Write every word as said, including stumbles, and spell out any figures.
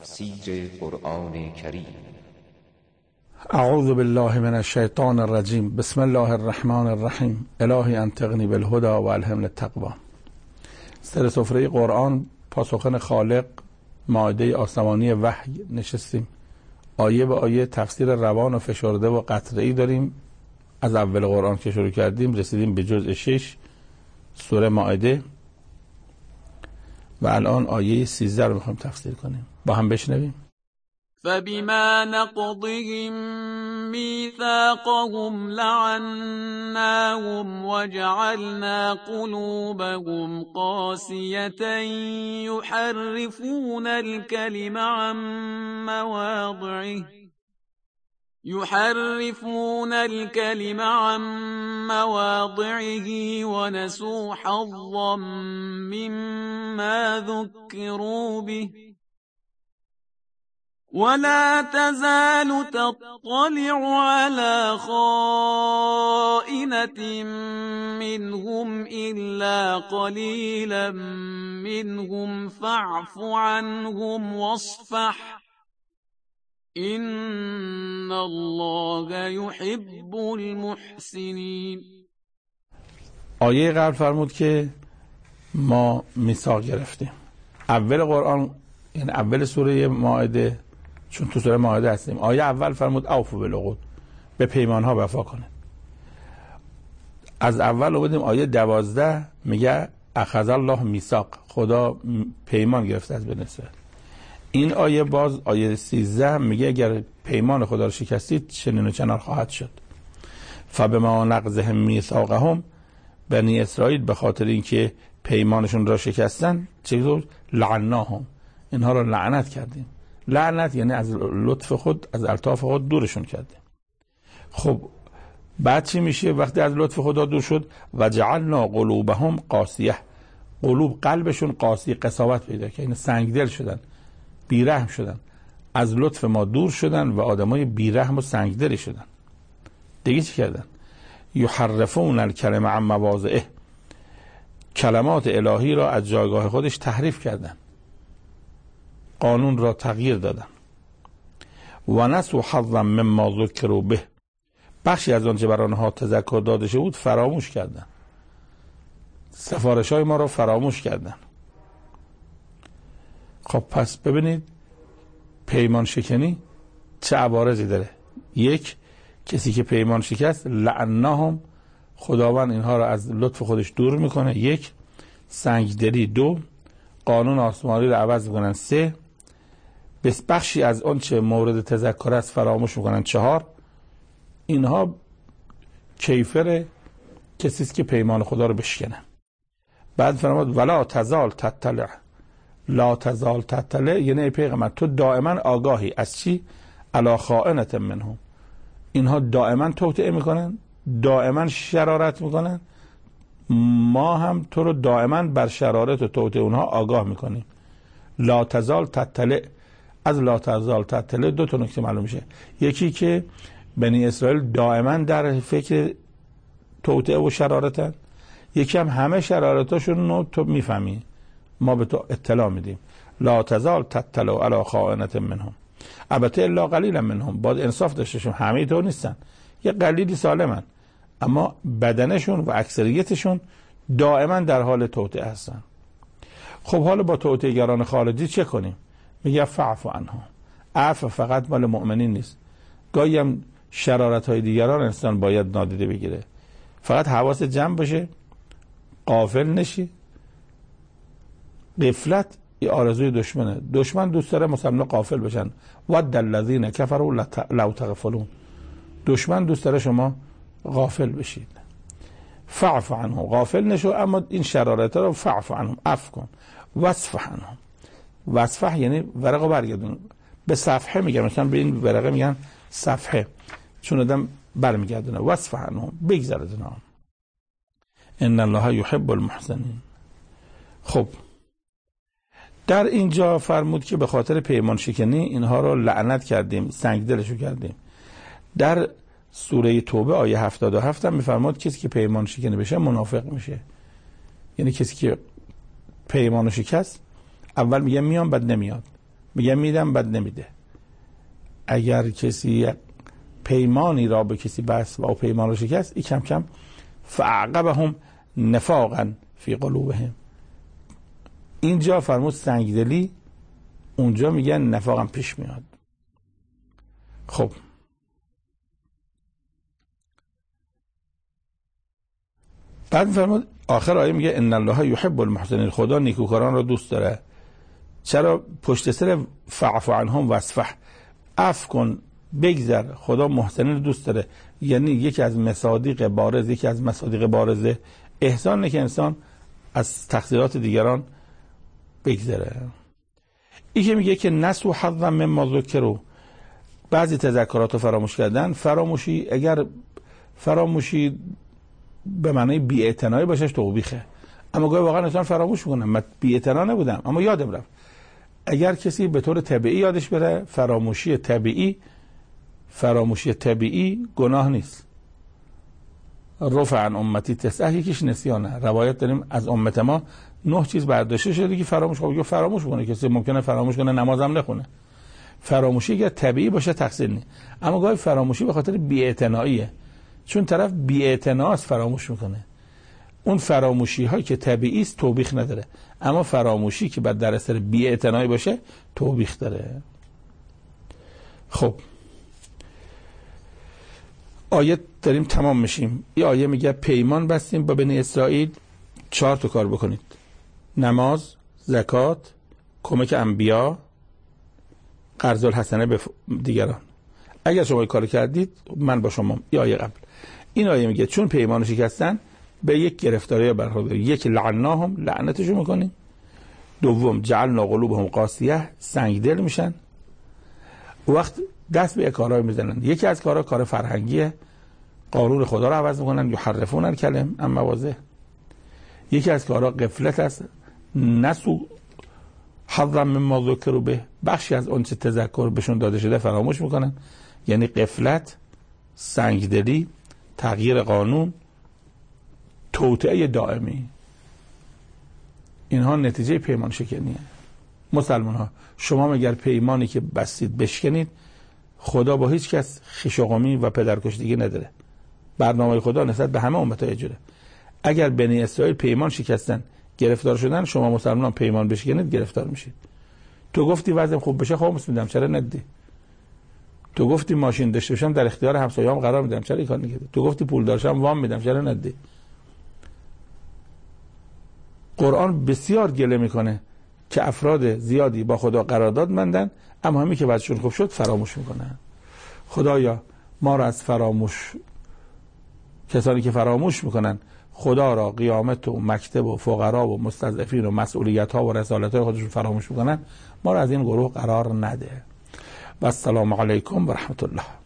تفسیر قرآن کریم. اعوذ بالله من الشیطان الرجیم. بسم الله الرحمن الرحیم. الهی انطقنی بالهدى و الهمنی التقوی. سر سفره قرآن پاسخن خالق، مائده آسمانی وحی نشستیم. آیه به آیه تفسیر روان و فشرده و قطعی داریم. از اول قرآن که شروع کردیم رسیدیم به جزء شش سوره مائده و الان آیه سیزده رو میخوایم تفسیر کنیم. با هم بشنویم. فبما نقضهم ميثاقهم لعناهم وجعلنا قلوبهم قاسية يحرفون الكلم عن مواضعه يحرفون الكلم عن مواضعه ونسوا حظا مما ذكروا به ولا تزال تطلع على خائنة منهم إلا قليلا منهم فاعف عنهم واصفح إن الله يحب المحسنين. آیه قبل فرمود که ما میثاق گرفتیم. اول قرآن، یعنی اول سوره مائده، چون تو سوره مائده هستیم، آیه اول فرمود اوفوا بالعقود، به پیمان ها وفا کنید. از اول اومدیم آیه دوازده میگه اخذ الله میثاق، خدا پیمان گرفته از بنی اسرائیل. این آیه باز آیه سیزده میگه اگر پیمان خدا رو شکستید چنین و چنان خواهد شد. فبما نقضهم میثاقهم، بنی اسرائیل به خاطر اینکه پیمانشون را شکستن چطور؟ لعناهم، اینها را لعنت کردیم. لعنت یعنی از لطف خود، از الطاف خود دورشون کردیم. خب بعد چی میشه وقتی از لطف خدا دور شد؟ و جعلنا قلوبهم قاسیه، قلوب قلبشون قاسی، قساوت پیدا کرد، یعنی سنگدل شدن، بیرحم شدن، از لطف ما دور شدن و آدمای بیرحم و سنگدلی شدن. دیگه چی کردن؟ یحرفون الکلم عن مواضعه، کلمات الهی را از جایگاه خودش تحریف کردن، قانون را تغییر دادن. و نسوا حظا مما ذکروا به، بخشی از آنچه بر آنها تذکر داده شده بود فراموش کردن، سفارش های ما را فراموش کردن. خب پس ببینید پیمان شکنی چه عوارضی داره. یک، کسی که پیمان شکست لعناهم، خداوند اینها را از لطف خودش دور میکنه. یک، سنگدلی. دو، قانون آسمانی رو عوض میکنن. سه، بس بخشی از اون چه مورد تذکر است فراموش میکنن. چهار، اینها کیفر کسی است که پیمان خدا رو بشکنه. بعد فرمود ولا تزال تطلع، لا تزال تطلع یعنی ای پیغمبر تو دائما آگاهی از چی؟ علی خائنة منهم، اینها دائما توطئه میکنن، دائما شرارت میکنن، ما هم تو رو دائما بر شرارت و توطئه اونها آگاه میکنیم. لا تزال تطلع، از لا تزال تطلع دو تا نکته معلوم میشه. یکی که بنی اسرائیل دائما در فکر توطئه و شرارتن، یکی هم همه شرارتاشون رو تو میفهمی، ما به تو اطلاع میدیم. لا تزال تطلع علی خائنة منهم، البته الا قلیلا منهم، باید انصاف داشته شون، همه تو نیستن، یه قلیلی سالمن، اما بدنشون و اکثریتشون دائما در حال توطئه هستن. خب حالا با توطئه گران خارجی چه کنیم؟ میگه فاعف عنهم. عفو فقط مال مؤمنین نیست، گاهی هم شرارت های دیگران انسان باید نادیده بگیره. فقط حواس جمع بشه، غافل نشی. غفلت یه آرزوی دشمنه، دشمن دوست داره مسلمان غافل بشن. ود الذین کفروا لو تغفلون، دشمن دوست داره شما غافل بشید. فاعف عنهم، غافل نشو، اما این شرارت رو فاعف عنهم، عفو کن. واصفح عنهم، واصفح یعنی ورقه برگردون. به صفحه میگن، مثلا به این ورقه میگن صفحه، چون آدم برمیگردونه. واصفح عنهم، بگذر از اینا. ان الله یحب المحسنین. خب در اینجا فرمود که به خاطر پیمان شکنی اینها رو لعنت کردیم، سنگدلشو کردیم. در سوره توبه آیه هفتاد و هفت هم میفرماد کسی که پیمان شکنی بشه منافق میشه. یعنی کسی که پیمان شکست اول میگه میام بعد نمیاد، میگه میدم بعد نمیده. اگر کسی پیمانی را به کسی بست و او پیمان رو شکست، این کم کم فعقبهم نفاقا فی قلوبهم. اینجا فرمود سنگدلی، اونجا میگن نفاقم پیش میاد. خب بعد فرمود آخر آیه میگه ان الله یحب المحسنین، خدا نیکوکاران را دوست داره. چرا؟ پشت سر فاعف عنهم واصفح، عفو کن بگذر، خدا محسنین رو دوست داره. یعنی یکی از مصادیق بارز یکی از مصادیق بارز احسان نه که انسان از تقصیرات دیگران بگذره. این که میگه که نسوا حظا مما ذکروا، بعضی تذکرات رو فراموش کردن. فراموشی اگر فراموشی به معنی بی‌اعتنایی باشش توبیخه، اما گاهی واقعا انسان فراموش میکنه. من بی‌اعتنا نبودم اما یادم رفت. اگر کسی به طور طبیعی یادش بره، فراموشی طبیعی فراموشی طبیعی گناه نیست. رفع عن امتی تسعه، یکیش نسیانه. روایت داریم از امت ما نه چیز برداشته شده که فراموش کنه. فراموش کنه کسی ممکنه فراموش کنه نمازم نخونه. فراموشی اگر طبیعی باشه تقصیر نیست، اما گاهی فراموشی به خاطر بی‌اعتناییه، چون طرف بی‌اعتناست فراموش میکنه. اون فراموشی هایی که طبیعی است توبیخ نداره، اما فراموشی که بعد در اثر بی‌اعتنایی باشه توبیخ داره. خب آیه داریم تمام میشیم. این آیه میگه پیمان بستیم با بنی اسرائیل چهار تا کار بکنید: نماز، زکات، کمک انبیا، قرض الحسنه به دیگران. اگر شما این کار کردید من با شما. این آیه قبل این آیه میگه چون پیمانو شکستن به یک گرفتاری برخورد. یک لعناهم، لعنتشون میکنیم. دوم جعلنا قلوبهم قاسیه، سنگ دل میشن. وقت دست به کارهای میزنن. یکی از کارها کار فرهنگیه، قانون خدا رو عوض میکنن، یحرفون الکلم عن مواضعه. یکی از کارها غفلت است، نسو حظا مما ذکروا به، بخشی از اون چه تذکر بهشون داده شده فراموش میکنن. یعنی غفلت، سنگدلی، تغییر قانون، توطئه دائمی. اینها نتیجه پیمان شکنیه. مسلمان ها شما اگر پیمانی که بستید بشکنید، خدا با هیچ کس خویش و قومی و پدرکشتگی نداره. برنامه خدا نسبت به همه امت‌ها یه اگر بنی اسرائیل پیمان شکستن گرفتار شدن، شما مسلمان پیمان بشکنید گرفتار میشید. تو گفتی وضعم خوب بشه خاموش میدم، چرا ندی؟ تو گفتی ماشین داشته باشم در اختیار همسایه‌ام قرار میدم، چرا این کار نکردی؟ تو گفتی پول داشتم وام میدم، چرا ندی؟ قرآن بسیار گله میکنه که افراد زیادی با خدا قرارداد بندن، اما همین که وضعشون خوب شد فراموش میکنن. خدایا ما را از فراموش، کسانی که فراموش میکنن خدا را، قیامت و مکتب و فقرا و مستضعفین و مسئولیت ها و رسالت های خودشون فراموش میکنن، ما را از این گروه قرار نده. و السلام علیکم و رحمت الله.